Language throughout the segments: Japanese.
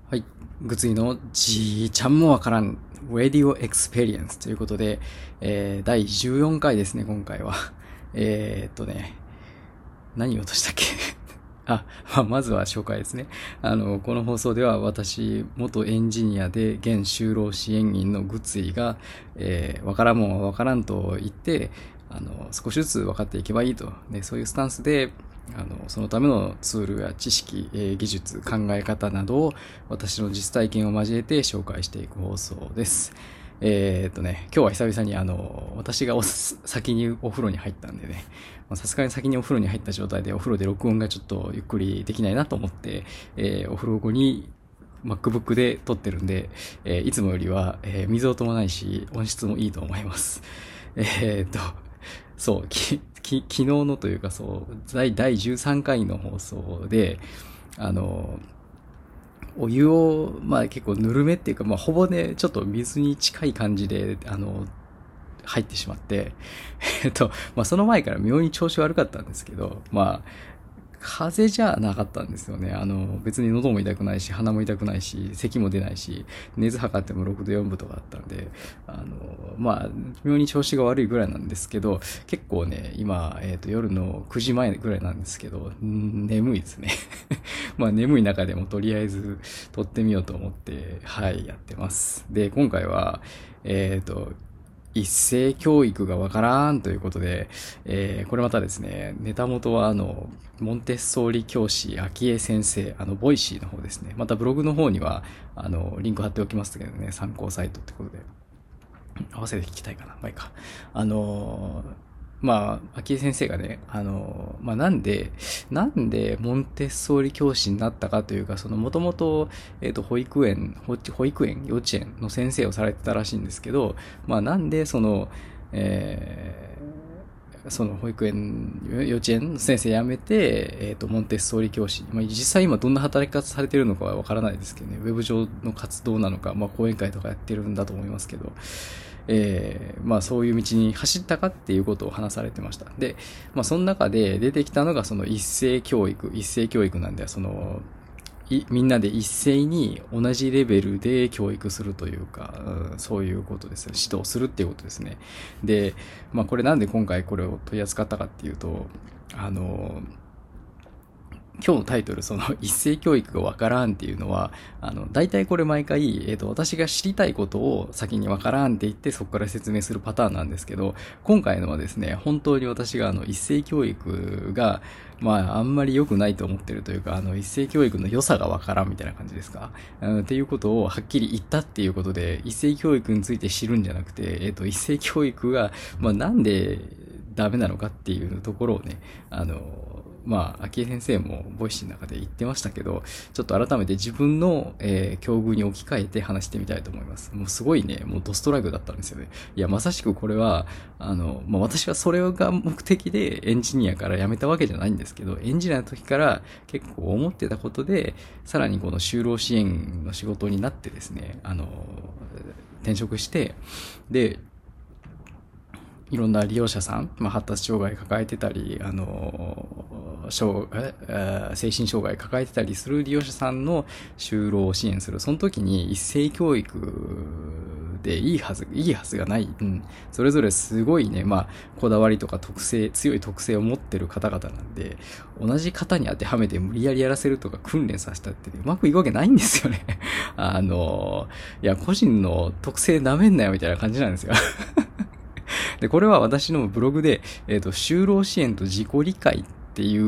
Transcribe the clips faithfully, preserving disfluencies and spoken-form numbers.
はい。ぐついのじいちゃんもわからん、Radio Experience ということで、えー、だいじゅうよんかいですね、今回は。えーっとね、何言おうとしたっけあ、まあ、まずは紹介ですね。あの、この放送では私、元エンジニアで現就労支援員のグツイが、えー、わからんもんはわからんと言って、あの、少しずつ分かっていけばいいと。ね、そういうスタンスで、あの、そのためのツールや知識、えー技術、考え方などを私の実体験を交えて紹介していく放送です。えーっとね、今日は久々にあの、私がお先にお風呂に入ったんでね、さすがに先にお風呂に入った状態でお風呂で録音がちょっとゆっくりできないなと思って、えーお風呂後に MacBook で撮ってるんで、えーいつもよりは、えー水音もないし、音質もいいと思います。えーっと、そう、き、き、昨日のというかそう、第、第じゅうさんかいの放送で、あの、お湯を、まあ結構ぬるめっていうか、まあほぼね、ちょっと水に近い感じで、あの、入ってしまって、えっと、まあその前から妙に調子悪かったんですけど、まあ、風邪じゃなかったんですよね。あの、別に喉も痛くないし、鼻も痛くないし、咳も出ないし、熱測ってもろくどよんぶとかあったんで、あの、まあ、妙に調子が悪いぐらいなんですけど、結構ね、今、えっと、夜のくじまえぐらいなんですけど、ん眠いですね。まあ、眠い中でもとりあえず撮ってみようと思って、はい、やってます。で、今回は、えっと、一斉教育がわからんということで、えー、これまたですね、ネタ元はあの、モンテッソーリ教師、秋江先生、あの、ボイシーの方ですね。またブログの方には、あの、リンク貼っておきますけどね、参考サイトってことで。合わせて聞きたいかな。まあいいか。あのーまあ、秋江先生がね、あのーまあなんで、なんでモンテッソーリ教師になったかというか、そのもともと、えっと、保育園、保保育園、幼稚園の先生をされてたらしいんですけど、まあなんでその、えーその保育園、幼稚園の先生辞めて、えっと、モンテッソーリ教師。まあ、実際今どんな働き方されてるのかはわからないですけどね、ウェブ上の活動なのか、まあ、講演会とかやってるんだと思いますけど、えー、まあそういう道に走ったかっていうことを話されてました。で、まあその中で出てきたのがその一斉教育、一斉教育なんで、その、いみんなで一斉に同じレベルで教育するというか、うん、そういうことですよ。指導するっていうことですね。で、まあこれなんで今回これを取り扱ったかっていうと、あの、今日のタイトル、その一斉教育がわからんっていうのは、あの、大体これ毎回、えっと、私が知りたいことを先にわからんって言ってそこから説明するパターンなんですけど、今回のはですね、本当に私があの、一斉教育が、まあ、あんまり良くないと思ってるというか、あの、一斉教育の良さがわからんみたいな感じですか、うん、っていうことをはっきり言ったっていうことで、一斉教育について知るんじゃなくて、えっと、一斉教育が、まあ、なんでダメなのかっていうところをね、あの、まあ、秋江先生もボイシーの中で言ってましたけど、ちょっと改めて自分の、えー、境遇に置き換えて話してみたいと思います。もうすごいね、もうドストライクだったんですよね。いや、まさしくこれは、あの、まあ私はそれが目的でエンジニアから辞めたわけじゃないんですけど、エンジニアの時から結構思ってたことで、さらにこの就労支援の仕事になってですね、あの、転職して、で、いろんな利用者さん、まあ、発達障害抱えてたり、あの、障え精神障害抱えてたりする利用者さんの就労を支援する。その時に一斉教育でいいはず、いいはずがない。うん。それぞれすごいね、まあ、こだわりとか特性、強い特性を持ってる方々なんで、同じ方に当てはめて無理やりやらせるとか訓練させたって、うまくいくわけないんですよね。あの、いや、個人の特性舐めんなよみたいな感じなんですよ。で、これは私のブログで、えっと、就労支援と自己理解っていう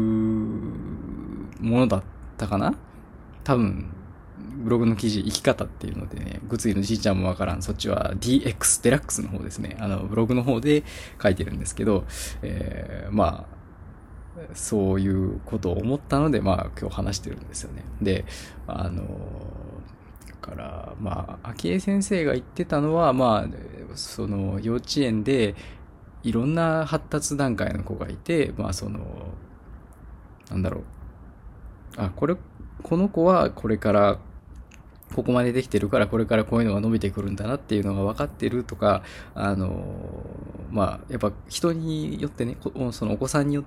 ものだったかな、多分、ブログの記事、生き方っていうのでね、ぐついのじいちゃんもわからん、そっちは ディーエックス デラックスの方ですね。あの、ブログの方で書いてるんですけど、えー、まあ、そういうことを思ったので、まあ、今日話してるんですよね。で、あの、だから、まあ、秋江先生が言ってたのは、まあ、その、幼稚園で、いろんな発達段階の子がいて、まあ、その、なんだろう。あ、これ、この子はこれから、ここまでできてるからこれからこういうのが伸びてくるんだなっていうのが分かってるとか、あの、まあ、やっぱ人によってね、そのお子さんによって、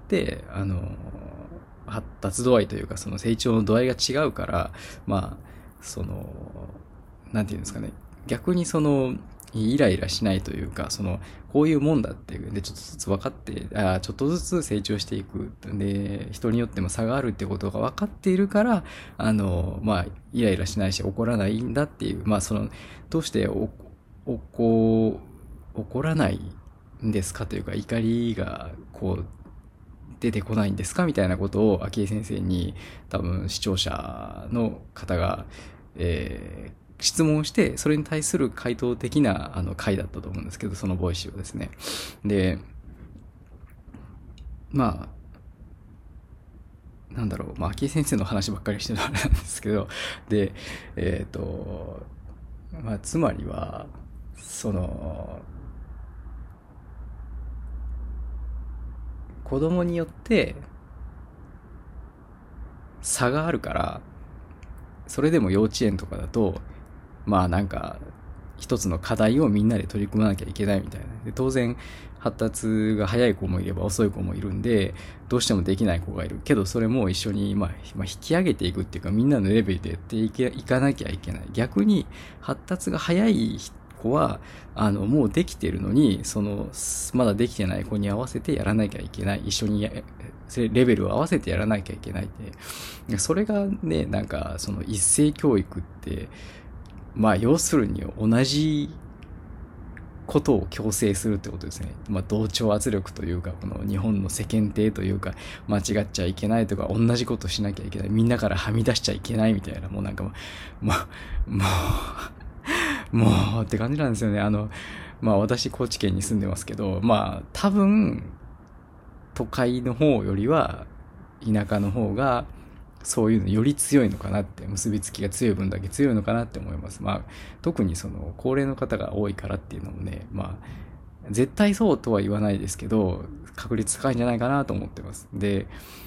あの、発達度合いというかその成長の度合いが違うから、まあ、 その、なんていうんですかね、逆にその、イライラしないというか、その、こういうもんだっていう、で、ちょっとずつ分かって、あちょっとずつ成長していく。で、人によっても差があるってことが分かっているから、あの、まあ、イライラしないし怒らないんだっていう、まあ、その、どうしてお、おこ、怒らないんですかというか、怒りが、こう、出てこないんですかみたいなことを、昭恵先生に、多分、視聴者の方が、えー質問して、それに対する回答的なあの回だったと思うんですけど、そのボイシーをですね。で、まあ、なんだろう、まあ、昭恵先生の話ばっかりしてるあれなんですけど、で、えっ、ー、と、まあ、つまりは、その、子供によって差があるから、それでも幼稚園とかだと、まあなんか、一つの課題をみんなで取り組まなきゃいけないみたいな。で当然、発達が早い子もいれば遅い子もいるんで、どうしてもできない子がいる。けどそれも一緒に、まあ、まあ、引き上げていくっていうか、みんなのレベルでやっていけ、いかなきゃいけない。逆に、発達が早い子は、あの、もうできてるのに、その、まだできてない子に合わせてやらなきゃいけない。一緒にや、レベルを合わせてやらなきゃいけないって。それがね、なんか、その一斉教育って、まあ要するに同じことを強制するってことですね。まあ同調圧力というか、この日本の世間体というか、間違っちゃいけないとか、同じことしなきゃいけない。みんなからはみ出しちゃいけないみたいな、もうなんかもう、もう、もう、もうって感じなんですよね。あの、まあ私高知県に住んでますけど、まあ多分、都会の方よりは田舎の方が、そういうのより強いのかなって、結びつきが強い分だけ強いのかなって思います。まあ、特にその高齢の方が多いからっていうのもね、まあ、絶対そうとは言わないですけど、確率高いんじゃないかなと思ってます。で、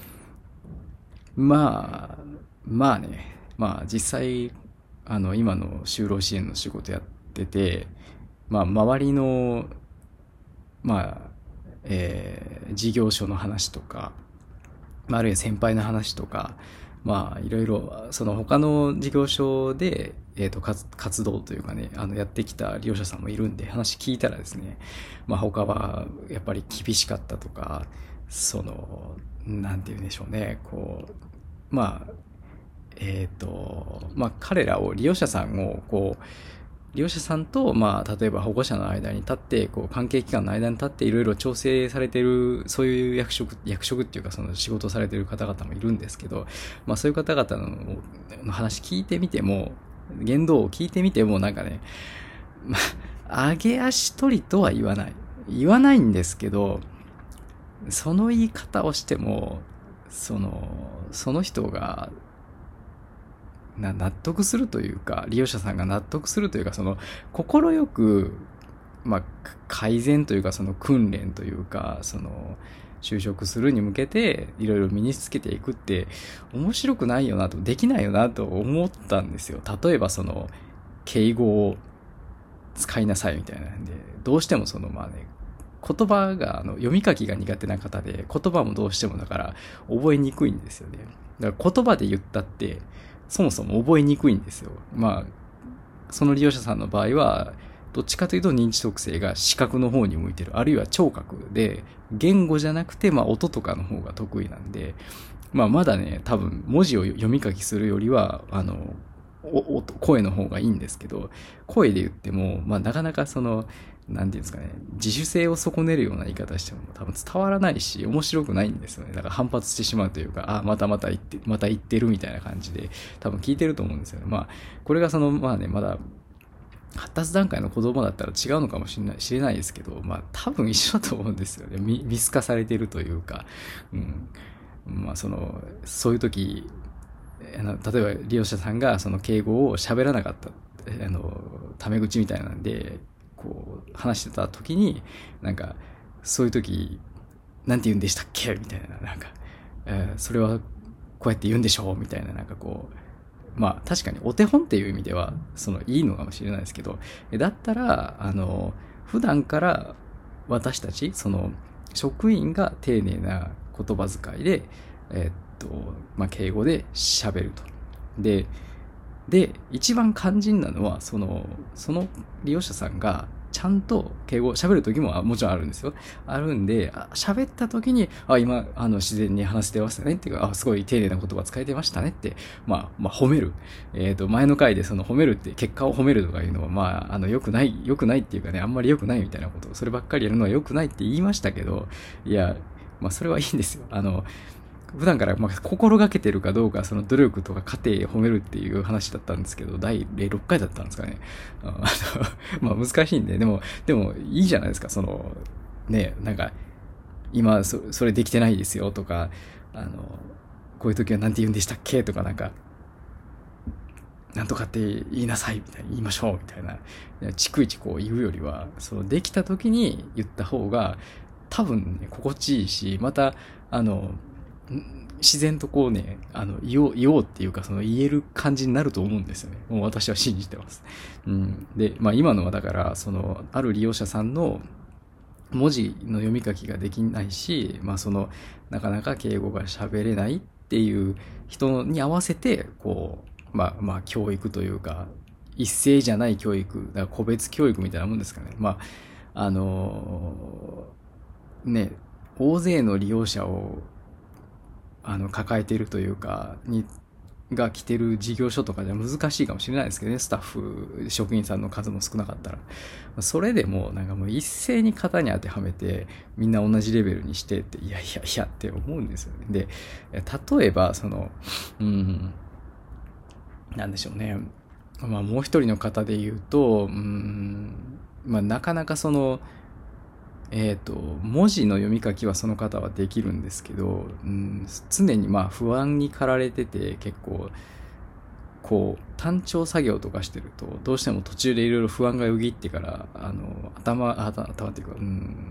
まあ、まあね、まあ実際、あの、今の就労支援の仕事やってて、まあ周りの、まあ、えー、事業所の話とか、あるいは先輩の話とか、まあ、いろいろ、その他の事業所で、えっと、活活動というかね、あの、やってきた利用者さんもいるんで、話聞いたらですね、まあ他はやっぱり厳しかったとか、その、なんて言うんでしょうね、こう、まあ、えっと、まあ彼らを、利用者さんを、こう、利用者さんと、まあ、例えば保護者の間に立って、こう、関係機関の間に立っていろいろ調整されている、そういう役職、役職っていうかその仕事をされている方々もいるんですけど、まあそういう方々のの話聞いてみても、言動を聞いてみてもなんかね、まあ、上げ足取りとは言わない。言わないんですけど、その言い方をしても、その、その人が、な納得するというか、利用者さんが納得するというか、その、心よく、まあ、改善というか、その訓練というか、その、就職するに向けて、いろいろ身につけていくって、面白くないよなと、できないよなと思ったんですよ。例えば、その、敬語を使いなさいみたいなんで、どうしてもその、まあね、言葉が、あの、読み書きが苦手な方で、言葉もどうしてもだから、覚えにくいんですよね。だから言葉で言ったって、そもそも覚えにくいんですよ。まあ、その利用者さんの場合は、どっちかというと認知特性が視覚の方に向いてる。あるいは聴覚で、言語じゃなくて、まあ音とかの方が得意なんで、まあまだね、多分文字を読み書きするよりは、あの、お声の方がいいんですけど、声で言っても、まあなかなかその、なんていうんですかね、自主性を損ねるような言い方しても多分伝わらないし、面白くないんですよね。だから反発してしまうというか、あ、またまた言って、また言ってるみたいな感じで、多分聞いてると思うんですよね。まあ、これがその、まあね、まだ、発達段階の子供だったら違うのかもしれない、知れないですけど、まあ多分一緒だと思うんですよね。見、見透かされてるというか、うん。まあその、そういう時、あの例えば利用者さんがその敬語を喋らなかった、あの、タメ口みたいなんで、こう話してた時になんかそういう時なんて言うんでしたっけみたいな、なんか、えー、それはこうやって言うんでしょうみたいな、なんかこう、まあ確かにお手本っていう意味ではそのいいのかもしれないですけど、だったらあの普段から私たちその職員が丁寧な言葉遣いでえー、っとまあ敬語で喋ると。でで、一番肝心なのは、その、その利用者さんが、ちゃんと敬語、喋る時ももちろんあるんですよ。あるんで、喋った時に、あ、今、あの、自然に話してましたねっていうか、あ、すごい丁寧な言葉使えてましたねって、まあ、まあ、褒める。えっと、前の回でその褒めるって、結果を褒めるとかいうのは、まあ、あの、良くない、良くないっていうかね、あんまり良くないみたいなこと、そればっかりやるのは良くないって言いましたけど、いや、まあ、それはいいんですよ。あの、普段からまあ心がけてるかどうか、その努力とか過程を褒めるっていう話だったんですけど、だいろっかいだったんですかね。あのまあ難しいんで、でも、でもいいじゃないですか、その、ね、なんか、今そ、それできてないですよとか、あの、こういう時はなんて言うんでしたっけとか、なんか、なんとかって言いなさいみたいな、言いましょうみたいな、逐一こう言うよりは、そのできた時に言った方が、多分ね、心地いいし、また、あの、自然とこうね、あの、言おう、言おうっていうか、その言える感じになると思うんですよね。もう私は信じてます。うん。で、まあ今のはだから、その、ある利用者さんの文字の読み書きができないし、まあその、なかなか敬語が喋れないっていう人に合わせて、こう、まあまあ教育というか、一斉じゃない教育、だから個別教育みたいなもんですかね。まあ、あのー、ね、大勢の利用者をあの抱えているというかにが来てる事業所とかじゃ難しいかもしれないですけどね、スタッフ職員さんの数も少なかったら、それでもなんかもう一斉に型に当てはめてみんな同じレベルにしてって、いやいやいやって思うんですよね。で、例えばそのうんなんでしょうね、まあもう一人の方で言うと、うんまあなかなかそのえーと、文字の読み書きはその方はできるんですけど、うん、常にまあ不安に駆られてて、結構こう単調作業とかしてるとどうしても途中でいろいろ不安がよぎってから、あの頭頭頭っていうか、うん、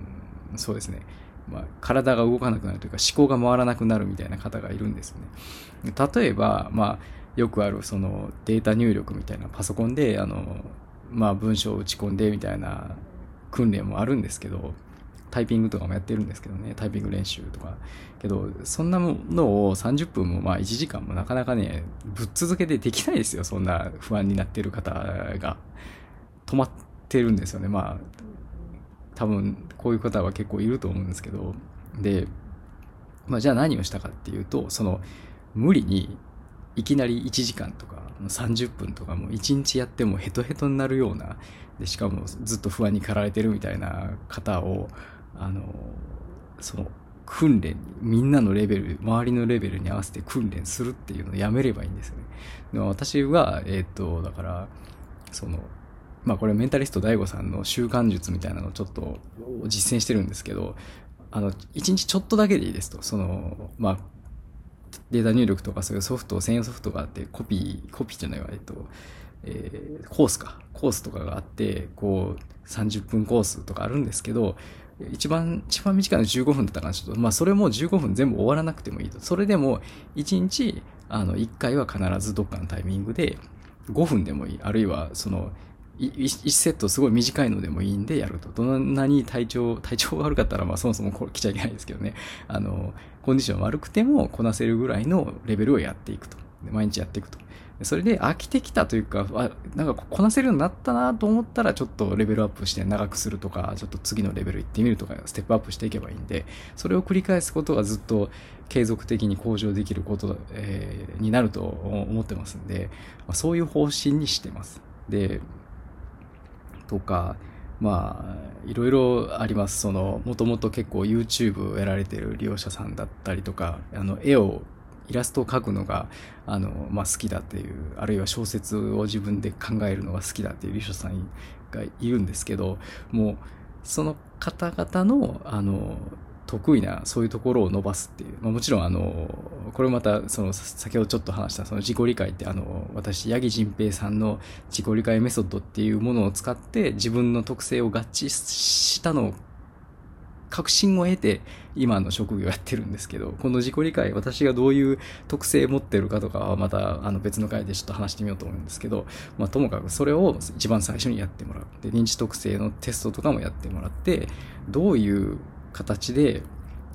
そうですね、まあ、体が動かなくなるというか思考が回らなくなるみたいな方がいるんですよね。例えば、まあ、よくあるそのデータ入力みたいな、パソコンであの、まあ、文章を打ち込んでみたいな訓練もあるんですけど、タイピングとかもやってるんですけどね、タイピング練習とか。けど、そんなものをさんじゅっぷんもまあいちじかんもなかなかね、ぶっ続けてできないですよ。そんな不安になってる方が。止まってるんですよね。まあ、多分こういう方は結構いると思うんですけど。で、まあじゃあ何をしたかっていうと、その無理にいきなりいちじかんとかさんじゅっぷんとかもいちにちやってもヘトヘトになるような、でしかもずっと不安に駆られてるみたいな方を、あのその訓練にみんなのレベル、周りのレベルに合わせて訓練するっていうのをやめればいいんですよね。でも私はえっとだからそのまあこれメンタリスト ダイゴ さんの習慣術みたいなのをちょっと実践してるんですけど、あのいちにちちょっとだけでいいですと、そのまあデータ入力とかそういうソフト、専用ソフトがあって、コピーコピーじゃないわ、えっとえー、コースかコースとかがあって、こうさんじゅっぷんコースとかあるんですけど、一番一番短いのじゅうごふんだったかな。ちょっとまあそれもじゅうごふん全部終わらなくてもいいと。それでもいちにちあのいっかいは必ずどっかのタイミングでごふんでもいい、あるいはそのいちセットすごい短いのでもいいんでやると。どんなに体調体調が悪かったらまあそもそもこれ来ちゃいけないですけどね、あのコンディション悪くてもこなせるぐらいのレベルをやっていくと。毎日やっていくと。それで飽きてきたというか、あ、なんかこなせるようになったなと思ったらちょっとレベルアップして長くするとか、ちょっと次のレベル行ってみるとか、ステップアップしていけばいいんで、それを繰り返すことがずっと継続的に向上できること、えー、になると思ってますんで、まあ、そういう方針にしてます。で、とか、まあ、いろいろあります。その、もともと結構 YouTube をやられている利用者さんだったりとか、あの、絵をイラストを描くのがあの、まあ、好きだっていう、あるいは小説を自分で考えるのが好きだっていう利用者さんがいるんですけど、もうその方々のあの得意なそういうところを伸ばすっていう、まあ、もちろんあのこれまたその先ほどちょっと話したその自己理解って、あの私八木仁平さんの自己理解メソッドっていうものを使って自分の特性を合致したのを確信を得て今の職業をやってるんですけど、この自己理解、私がどういう特性を持ってるかとかはまたあの別の回でちょっと話してみようと思うんですけど、まあ、ともかくそれを一番最初にやってもらう。で、認知特性のテストとかもやってもらって、どういう形で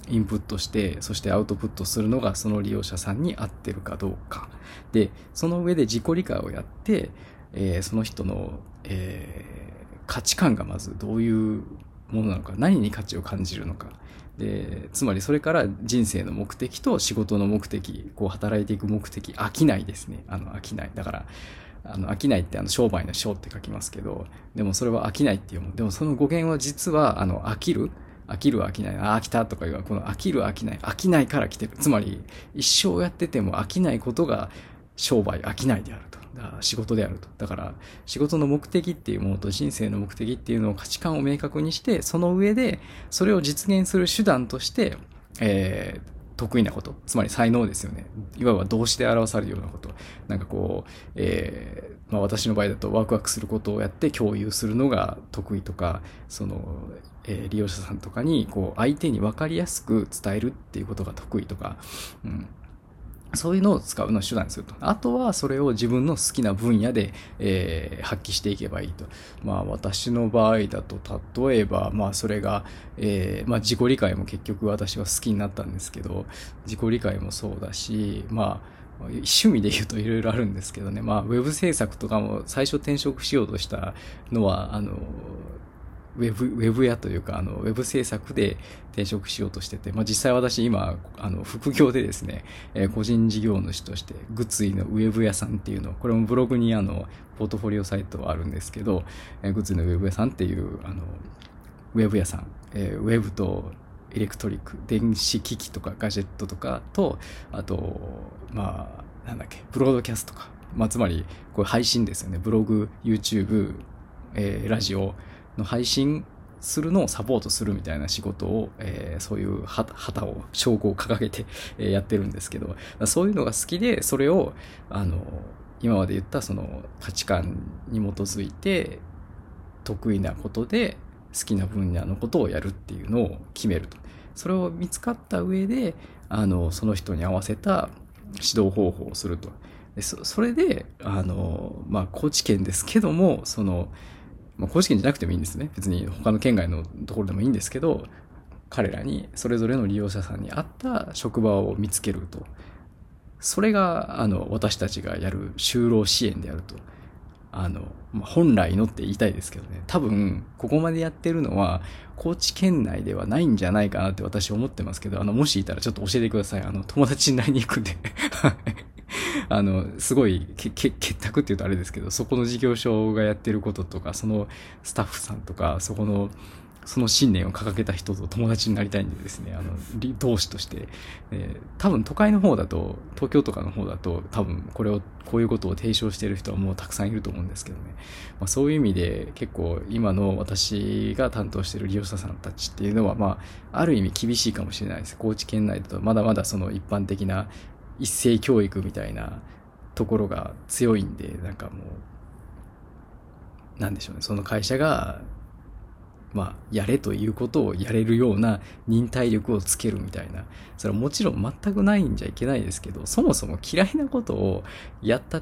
インプットして、そしてアウトプットするのがその利用者さんに合ってるかどうか。で、その上で自己理解をやって、えー、その人の、えー、価値観がまずどういうものなのか、何に価値を感じるのか。で、つまりそれから人生の目的と仕事の目的、こう働いていく目的、飽きないですね。あの、飽きない。だから、あの、飽きないってあの、商売の商って書きますけど、でもそれは飽きないっていうもん。でもその語源は実は、あの、飽きる飽きる飽きない。あ、飽きたとかいう、この飽きる飽きない。飽きないから来てる。つまり、一生やってても飽きないことが商売、飽きないであると。だから仕事であると。だから、仕事の目的っていうものと人生の目的っていうのを価値観を明確にして、その上で、それを実現する手段として、えー、得意なこと。つまり才能ですよね。いわば動詞で表されるようなこと。なんかこう、えー、まあ私の場合だとワクワクすることをやって共有するのが得意とか、その、えー、利用者さんとかに、こう、相手に分かりやすく伝えるっていうことが得意とか、うん。そういうのを使うのを手段にすると。あとはそれを自分の好きな分野で、えー、発揮していけばいいと。まあ私の場合だと、例えば、まあそれが、えー、まあ自己理解も結局私は好きになったんですけど、自己理解もそうだし、まあ趣味で言うといろいろあるんですけどね、まあウェブ制作とかも最初転職しようとしたのは、あの、ウェブ、ウェブ屋というか、あの、ウェブ制作で転職しようとしてて、まあ、実際私今、あの、副業でですね、えー、個人事業主として、グッズイのウェブ屋さんっていうの、これもブログにあの、ポートフォリオサイトあるんですけど、えー、グッズイのウェブ屋さんっていう、あの、ウェブ屋さん、えー、ウェブとエレクトリック、電子機器とかガジェットとかと、あと、まあ、なんだっけ、ブロードキャストとか、まあ、つまり、これ配信ですよね。ブログ、YouTube、えー、ラジオ、の配信するのをサポートするみたいな仕事を、えー、そういう旗を、称号を掲げて、えー、やってるんですけど、そういうのが好きで、それを、あの、今まで言ったその価値観に基づいて、得意なことで好きな分野のことをやるっていうのを決めると。それを見つかった上で、あの、その人に合わせた指導方法をすると。でそ、それで、あの、まあ、高知県ですけども、その、まあ、高知県じゃなくてもいいんですね。別に他の県外のところでもいいんですけど、彼らにそれぞれの利用者さんに合った職場を見つけると。それが、あの、私たちがやる就労支援であると。あの、まあ、本来のって言いたいですけどね。多分、ここまでやってるのは、高知県内ではないんじゃないかなって私思ってますけど、あの、もしいたらちょっと教えてください。あの、友達になりに行くんで。あの、すごい、け、け、結託って言うとあれですけど、そこの事業所がやってることとか、そのスタッフさんとか、そこの、その信念を掲げた人と友達になりたいんでですね、あの、同志として、えー、多分都会の方だと、東京とかの方だと、多分これを、こういうことを提唱している人はもうたくさんいると思うんですけどね。まあそういう意味で、結構今の私が担当している利用者さんたちっていうのは、まあ、ある意味厳しいかもしれないです。高知県内だと、まだまだその一般的な一斉教育みたいなところが強いんで、なんかもう、なんでしょうね、その会社が、まあ、やれということをやれるような忍耐力をつけるみたいな。それはもちろん全くないんじゃいけないですけど、そもそも嫌いなことをやったって、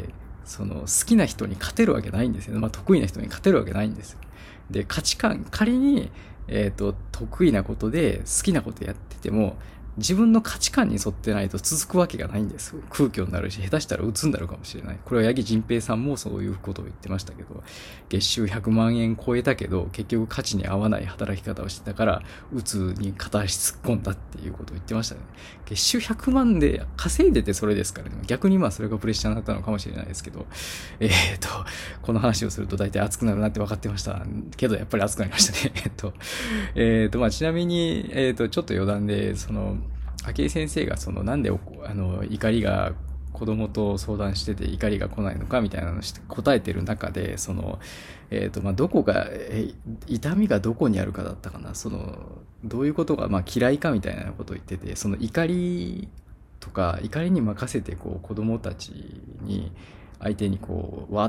その好きな人に勝てるわけないんですよね。まあ得意な人に勝てるわけないんですよ。で、価値観、仮に、えっと、得意なことで好きなことやってても、自分の価値観に沿ってないと続くわけがないんです。空虚になるし、下手したら鬱になるかもしれない。これは八木仁平さんもそういうことを言ってましたけど、月収ひゃくまんえん超えたけど、結局価値に合わない働き方をしてたから、鬱に片足突っ込んだっていうことを言ってましたね。月収ひゃくまんで稼いでてそれですからね。逆にまあそれがプレッシャーになったのかもしれないですけど、えっと、この話をすると大体熱くなるなって分かってました。けどやっぱり熱くなりましたね。えっと、えっと、まあちなみに、えっと、ちょっと余談で、その、明井先生がそのなんであの怒りが子供と相談してて怒りが来ないのかみたいなのを答えてる中で、その、えっと、まあ、どこが、え、痛みがどこにあるかだったかな、その、どういうことが、まあ、嫌いかみたいなことを言ってて、その怒りとか、怒りに任せて、こう、子供たちに、相手にこう、わーって、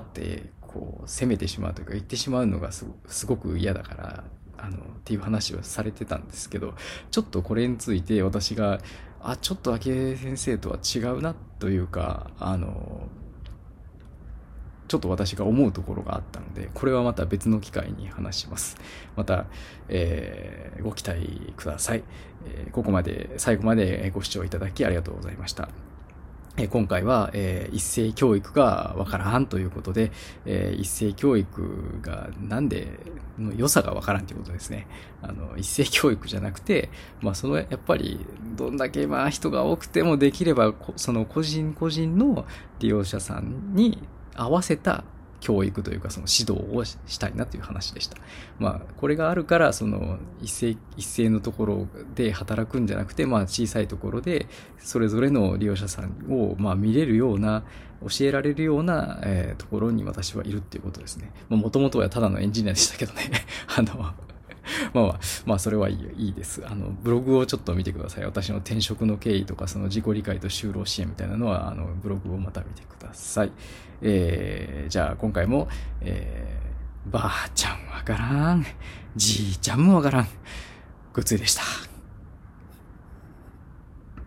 こう、責めてしまうというか、言ってしまうのがすご、すごく嫌だから、あの、っていう話をされてたんですけど、ちょっとこれについて私が、あ、ちょっと明恵先生とは違うなというか、あの、 ちょっと私が思うところがあったので、これはまた別の機会に話します。また、えー、ご期待ください。えー、ここまで、最後までご視聴いただきありがとうございました。えー、今回は、えー、一斉教育がわからんということで、えー、一斉教育がなんでの良さがわからんということですね。あの、一斉教育じゃなくて、まあそのやっぱりどんだけまあ人が多くてもできれば、その個人個人の利用者さんに合わせた教育というかその指導をしたいなという話でした。まあこれがあるからその一斉一斉のところで働くんじゃなくて、まあ小さいところでそれぞれの利用者さんをまあ見れるような教えられるような、えー、ところに私はいるっていうことですね。もともとはただのエンジニアでしたけどね。あのまあまあ、まあ、それはいい、いいです。あの、ブログをちょっと見てください。私の転職の経緯とか、その自己理解と就労支援みたいなのは、あの、ブログをまた見てください。えー、じゃあ、今回も、えー、ばあちゃんわからん、じいちゃんもわからん、ぐっついでした。